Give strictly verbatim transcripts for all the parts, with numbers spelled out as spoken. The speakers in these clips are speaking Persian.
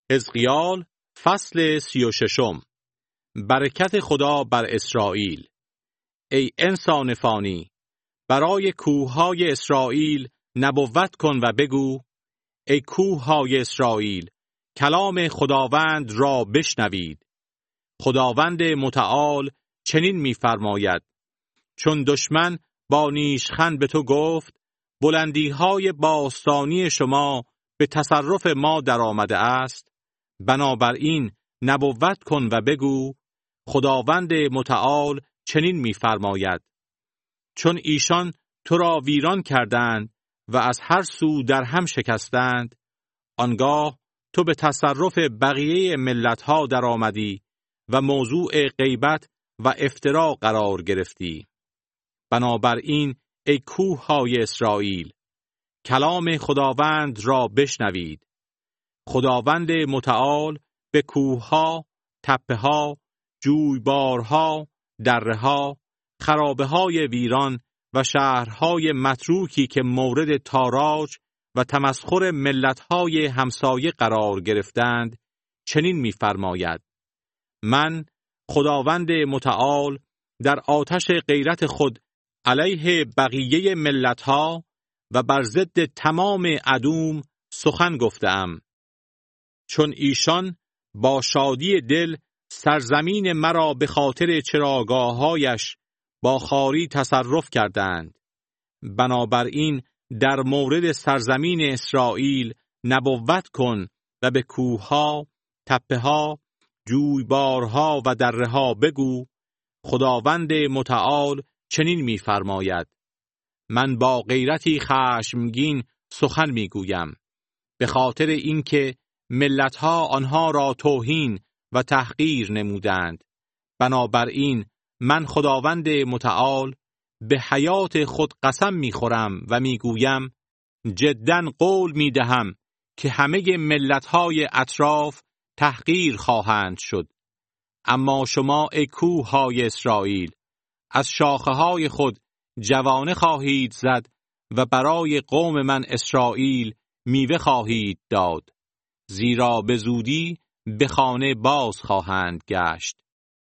حزقیال فصل سی و ششم. برکت خدا بر اسرائیل. ای انسان فانی، برای کوههای اسرائیل نبوت کن و بگو: ای کوههای اسرائیل، کلام خداوند را بشنوید. خداوند متعال چنین می‌فرماید: چون دشمن با نیشخند به تو گفت بلندی‌های باستانی شما به تصرف ما در آمده است، بنابراین نبوت کن و بگو: خداوند متعال چنین می‌فرماید: چون ایشان تو را ویران کردند و از هر سو در هم شکستند، آنگاه تو به تصرف بقیه ملت‌ها در آمدی و موضوع غیبت و افترا قرار گرفتی. بنابراین ای کوههای اسرائیل، کلام خداوند را بشنوید. خداوند متعال به کوهها، تپه‌ها، جویبارها، دره‌ها، خرابه‌های ویران و شهرهای متروکی که مورد تاراج و تمسخر ملت‌های همسایه قرار گرفتند چنین می‌فرماید: من خداوند متعال در آتش غیرت خود علیه بقیه ملت‌ها و بر ضد تمام ادوم سخن گفتم. چون ایشان با شادی دل سرزمین مرا به خاطر چراگاه‌هایش با خواری تصرف کردند، بنابراین در مورد سرزمین اسرائیل نبوت کن و به کوهها، تپه‌ها، جویبارها و دره‌ها بگو: خداوند متعال چنین می‌فرماید: من با غیرتی خشمگین سخن می‌گویم، به خاطر اینکه ملت‌ها آنها را توهین و تحقیر نمودند. بنابراین من خداوند متعال به حیات خود قسم می‌خورم و می‌گویم: جداً قول می‌دهم که همه ملت‌های اطراف تحقیر خواهند شد. اما شما ای کوههای اسرائیل، از شاخه‌های خود جوانه خواهید زد و برای قوم من اسرائیل میوه خواهید داد، زیرا به زودی به خانه باز خواهند گشت.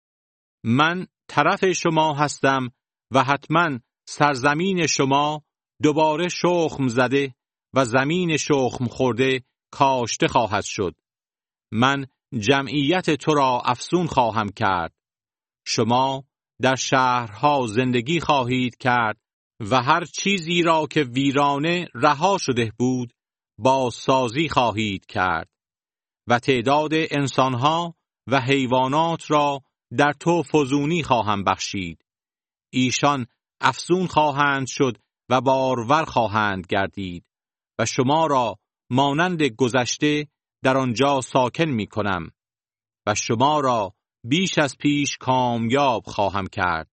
من طرف شما هستم و حتما سرزمین شما دوباره شخم زده و زمین شخم خورده کاشته خواهد شد. من جمعیت تو را افزون خواهم کرد. شما در شهرها زندگی خواهید کرد و هر چیزی را که ویرانه رها شده بود بازسازی خواهید کرد و تعداد انسانها و حیوانات را در تو فزونی خواهم بخشید. ایشان افزون خواهند شد و بارور خواهند گردید و شما را مانند گذشته در آنجا ساکن می کنم و شما را بیش از پیش کامیاب خواهم کرد.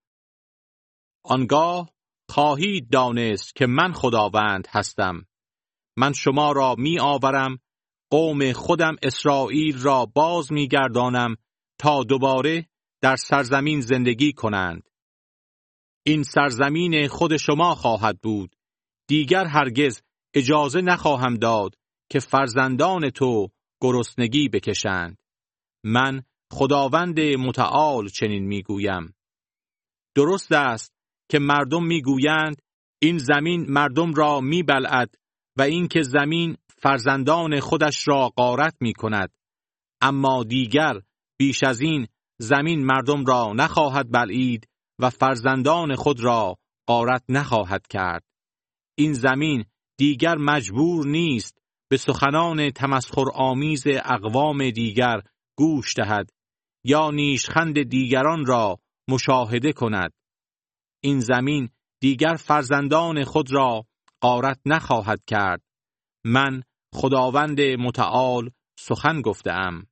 آنگاه خواهید دانست که من خداوند هستم. من شما را می آورم، قوم خودم اسرائیل را باز می گردانم تا دوباره در سرزمین زندگی کنند. این سرزمین خود شما خواهد بود. دیگر هرگز اجازه نخواهم داد که فرزندان تو گرسنگی بکشند. من خداوند متعال چنین میگویم. درست است که مردم میگویند این زمین مردم را میبلعد و اینکه زمین فرزندان خودش را غارت میکند، اما دیگر بیش از این زمین مردم را نخواهد بلعید و فرزندان خود را غارت نخواهد کرد. این زمین دیگر مجبور نیست به سخنان تمسخرآمیز اقوام دیگر گوش دهد یا نیشخند دیگران را مشاهده کند. این زمین دیگر فرزندان خود را غارت نخواهد کرد. من خداوند متعال سخن گفته‌ام.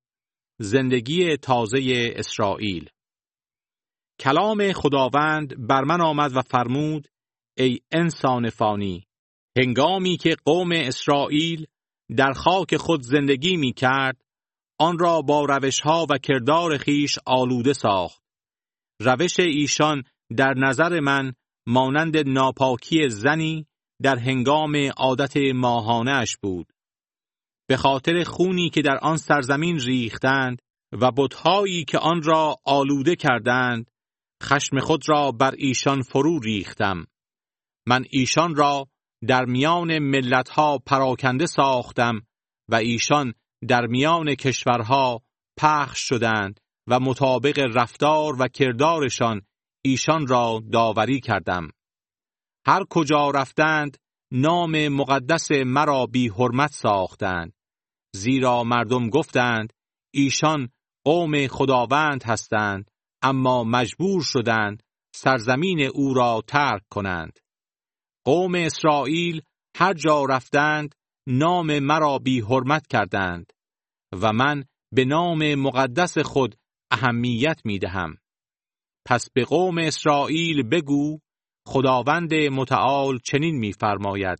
زندگی تازه اسرائیل. کلام خداوند بر من آمد و فرمود: ای انسان فانی، هنگامی که قوم اسرائیل در خاک خود زندگی می کرد، آن را با روشها و کردار خیش آلوده ساخت. روش ایشان در نظر من مانند ناپاکی زنی در هنگام عادت ماهانه اش بود. به خاطر خونی که در آن سرزمین ریختند و بت‌هایی که آن را آلوده کردند، خشم خود را بر ایشان فرو ریختم. من ایشان را در میان ملت‌ها پراکنده ساختم و ایشان در میان کشورها پخش شدند و مطابق رفتار و کردارشان ایشان را داوری کردم. هر کجا رفتند نام مقدس مرا بی حرمت ساختند، زیرا مردم گفتند ایشان قوم خداوند هستند، اما مجبور شدند سرزمین او را ترک کنند. قوم اسرائیل هر جا رفتند نام مرا بی حرمت کردند و من به نام مقدس خود اهمیت می دهم. پس به قوم اسرائیل بگو خداوند متعال چنین می فرماید: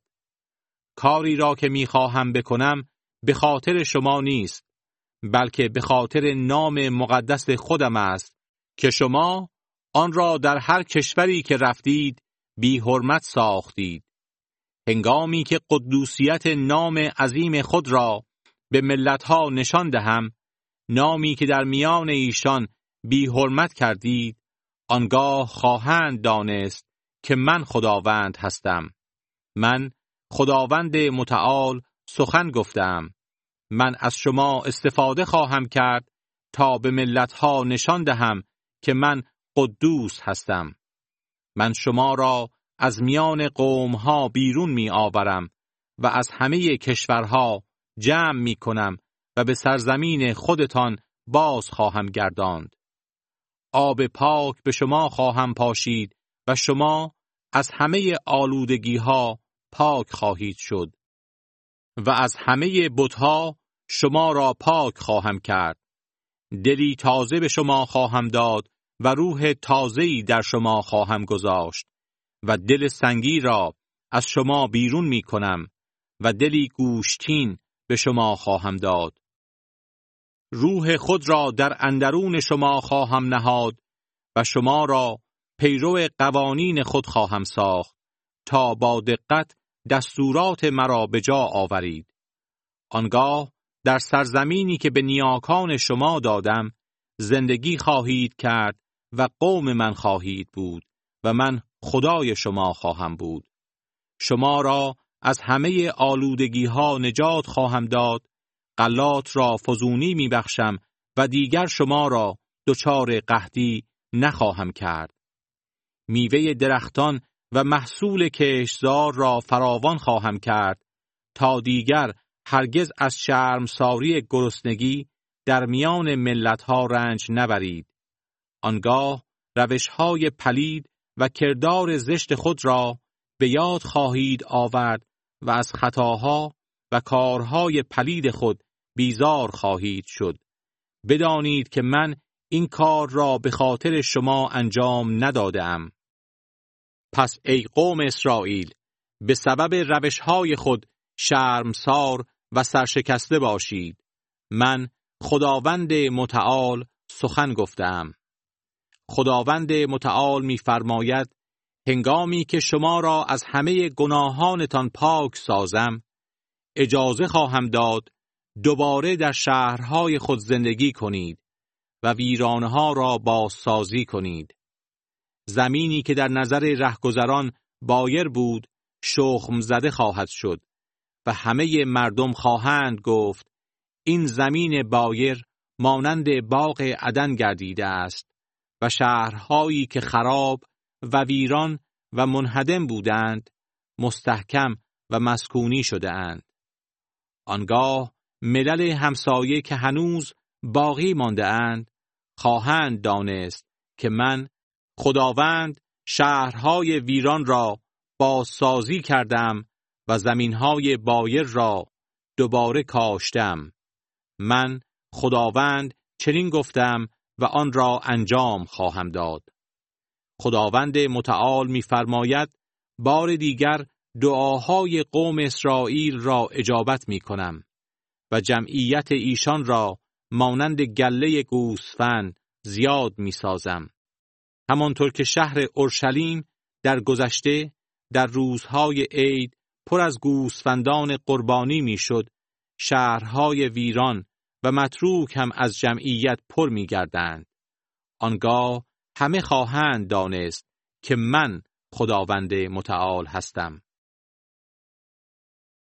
کاری را که می خواهم بکنم به خاطر شما نیست، بلکه به خاطر نام مقدس خودم است که شما آن را در هر کشوری که رفتید بی حرمت ساختید. هنگامی که قدوسیت نام عظیم خود را به ملتها نشان دهم، نامی که در میان ایشان بی حرمت کردید، آنگاه خواهند دانست که من خداوند هستم. من خداوند متعال سخن گفتم. من از شما استفاده خواهم کرد تا به ملتها نشان دهم که من قدوس هستم. من شما را از میان قومها بیرون می آورم و از همه کشورها جمع می کنم و به سرزمین خودتان باز خواهم گرداند. آب پاک به شما خواهم پاشید و شما از همه آلودگی ها پاک خواهید شد و از همه بت‌ها شما را پاک خواهم کرد. دلی تازه به شما خواهم داد و روح تازه‌ای در شما خواهم گذاشت و دل سنگی را از شما بیرون می کنم و دلی گوشتین به شما خواهم داد. روح خود را در اندرون شما خواهم نهاد و شما را پیرو قوانین خود خواهم ساخت تا با دقت دستورات مرا به جا آورید. آنگاه در سرزمینی که به نیاکان شما دادم زندگی خواهید کرد و قوم من خواهید بود و من خدای شما خواهم بود. شما را از همه آلودگی ها نجات خواهم داد، غلات را فزونی می بخشم و دیگر شما را دچار قحطی نخواهم کرد. میوه درختان و محصول کشتزار را فراوان خواهم کرد تا دیگر هرگز از شرمساری گرسنگی در میان ملتها رنج نبرید. آنگاه روشهای پلید و کردار زشت خود را به یاد خواهید آورد و از خطاها و کارهای پلید خود بیزار خواهید شد. بدانید که من این کار را به خاطر شما انجام ندادم. پس ای قوم اسرائیل، به سبب روشهای خود شرمسار و سرشکسته باشید. من خداوند متعال سخن گفتم. خداوند متعال می فرماید: هنگامی که شما را از همه گناهانتان پاک سازم، اجازه خواهم داد دوباره در شهرهای خود زندگی کنید و ویرانها را بازسازی کنید. زمینی که در نظر رهگذران بایر بود، شخم زده خواهد شد و همه مردم خواهند گفت: این زمین بایر مانند باغ عدن گردیده است و شهرهایی که خراب و ویران و منهدم بودند مستحکم و مسکونی شده اند. آنگاه ملل همسایه که هنوز باقی مانده اند خواهند دانست که من خداوند شهرهای ویران را بازسازی کردم و زمینهای بایر را دوباره کاشتم. من خداوند چنین گفتم و آن را انجام خواهم داد. خداوند متعال می‌فرماید: بار دیگر دعاهای قوم اسرائیل را اجابت می‌کنم و جمعیت ایشان را مانند گله گوسفند زیاد می‌سازم. همانطور که شهر اورشلیم در گذشته در روزهای عید پر از گوسفندان قربانی می‌شد، شهرهای ویران و متروک هم از جمعیت پر می گردند. آنگاه همه خواهند دانست که من خداوند متعال هستم.